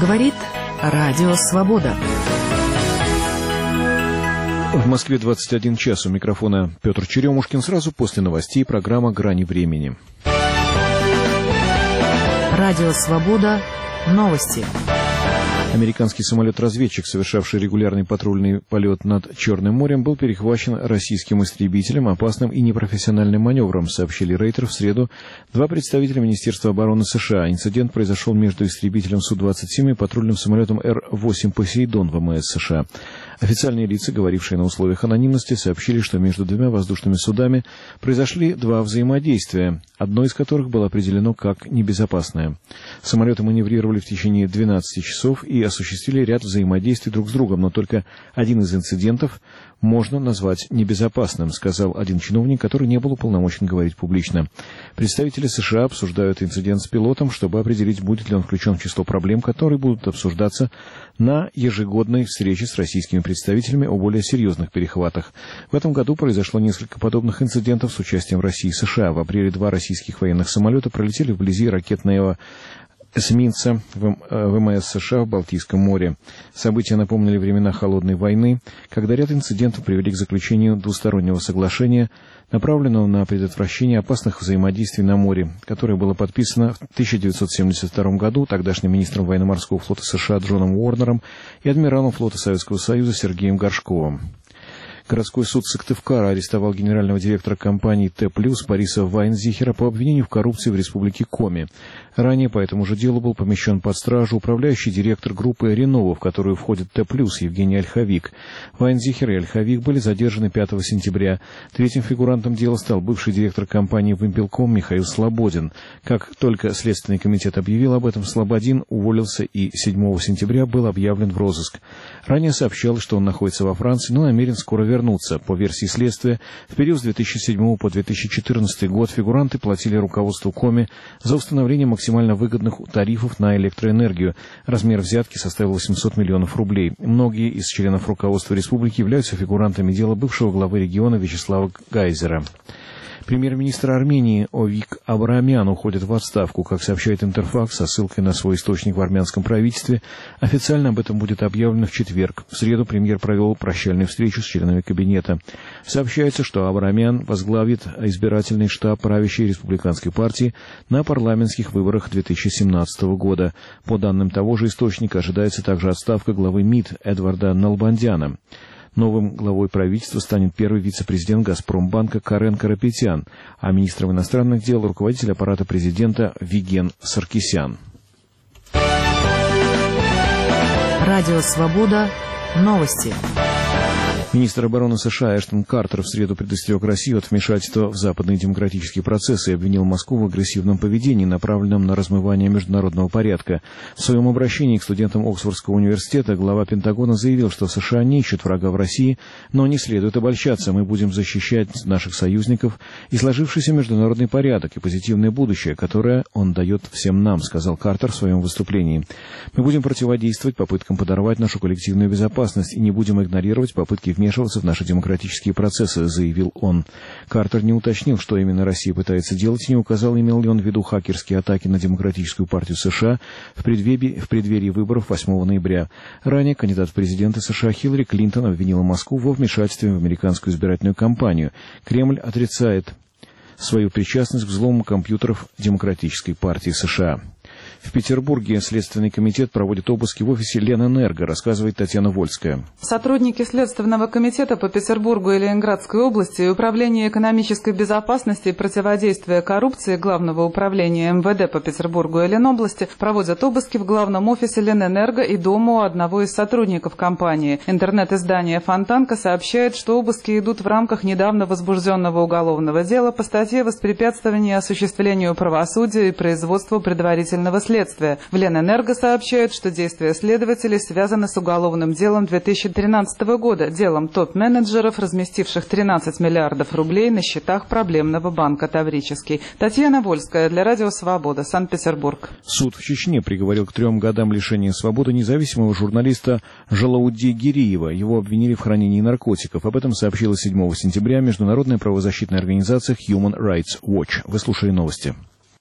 Говорит Радио Свобода. В Москве 21 час. У микрофона Петр Черемушкин. Сразу после новостей программа «Грани времени». Радио Свобода. Новости. Американский самолет-разведчик, совершавший регулярный патрульный полет над Черным морем, был перехвачен российским истребителем, опасным и непрофессиональным маневром, сообщили Рейтер в среду два представителя Министерства обороны США. Инцидент произошел между истребителем Су-27 и патрульным самолетом Р-8 «Посейдон» ВМС США. Официальные лица, говорившие на условиях анонимности, сообщили, что между двумя воздушными судами произошли два взаимодействия, одно из которых было определено как небезопасное. Самолеты маневрировали в течение 12 часов и осуществили ряд взаимодействий друг с другом, но только один из инцидентов можно назвать небезопасным, сказал один чиновник, который не был уполномочен говорить публично. Представители США обсуждают инцидент с пилотом, чтобы определить, будет ли он включен в число проблем, которые будут обсуждаться на ежегодной встрече с российскими представителями о более серьезных перехватах. В этом году произошло несколько подобных инцидентов с участием России и США. В апреле два российских военных самолета пролетели вблизи ракетного эсминца ВМС США в Балтийском море. События напомнили времена Холодной войны, когда ряд инцидентов привели к заключению двустороннего соглашения, направленного на предотвращение опасных взаимодействий на море, которое было подписано в 1972 году тогдашним министром военно-морского флота США Джоном Уорнером и адмиралом флота Советского Союза Сергеем Горшковым. Городской суд Сыктывкара арестовал генерального директора компании Т+, Бориса Вайнзихера по обвинению в коррупции в республике Коми. Ранее по этому же делу был помещен под стражу управляющий директор группы «Ренова», в которую входит Т+, Евгений Ольховик. Вайнзихер и Ольховик были задержаны 5 сентября. Третьим фигурантом дела стал бывший директор компании «Вымпелком» Михаил Слободин. Как только Следственный комитет объявил об этом, Слободин уволился и 7 сентября был объявлен в розыск. Ранее сообщалось, что он находится во Франции, но намерен скоро вернуться. По версии следствия, в период с 2007 по 2014 год фигуранты платили руководству Коми за установление максимально выгодных тарифов на электроэнергию. Размер взятки составил 800 миллионов рублей. Многие из членов руководства республики являются фигурантами дела бывшего главы региона Вячеслава Гайзера. Премьер-министр Армении Овик Абрамян уходит в отставку. Как сообщает Интерфакс со ссылкой на свой источник в армянском правительстве, официально об этом будет объявлено в четверг. В среду премьер провел прощальную встречу с членами кабинета. Сообщается, что Абрамян возглавит избирательный штаб правящей республиканской партии на парламентских выборах 2017 года. По данным того же источника, ожидается также отставка главы МИД Эдварда Налбандяна. Новым главой правительства станет первый вице-президент «Газпромбанка» Карен Карапетян, а министром иностранных дел — руководитель аппарата президента Виген Саркисян. Радио «Свобода». Новости. Министр обороны США Эштон Картер в среду предостерег Россию от вмешательства в западные демократические процессы и обвинил Москву в агрессивном поведении, направленном на размывание международного порядка. В своем обращении к студентам Оксфордского университета глава Пентагона заявил, что США не ищут врага в России, но не следует обольщаться. Мы будем защищать наших союзников и сложившийся международный порядок и позитивное будущее, которое он дает всем нам, сказал Картер в своем выступлении. Мы будем противодействовать попыткам подорвать нашу коллективную безопасность и не будем игнорировать попытки вмешиваться в наши демократические процессы, заявил он. Картер не уточнил, что именно Россия пытается делать, и не указал, имел ли он в виду хакерские атаки на Демократическую партию США в преддверии выборов 8 ноября. Ранее кандидат в президенты США Хиллари Клинтон обвинила Москву во вмешательстве в американскую избирательную кампанию. Кремль отрицает свою причастность к взлому компьютеров Демократической партии США. В Петербурге Следственный комитет проводит обыски в офисе Ленэнерго, рассказывает Татьяна Вольская. Сотрудники Следственного комитета по Петербургу и Ленинградской области и Управления экономической безопасности и противодействия коррупции Главного управления МВД по Петербургу и Ленобласти проводят обыски в главном офисе Ленэнерго и дому одного из сотрудников компании. Интернет-издание «Фонтанка» сообщает, что обыски идут в рамках недавно возбужденного уголовного дела по статье «Воспрепятствование осуществлению правосудия и производству предварительного следствия». В Ленэнерго сообщают, что действия следователей связаны с уголовным делом 2013 года, делом топ-менеджеров, разместивших 13 миллиардов рублей на счетах проблемного банка «Таврический». Татьяна Вольская для Радио Свобода, Санкт-Петербург. Суд в Чечне приговорил к 3 годам лишения свободы независимого журналиста Жалауди Гириева. Его обвинили в хранении наркотиков. Об этом сообщила 7 сентября международная правозащитная организация Human Rights Watch. Вы слушали новости.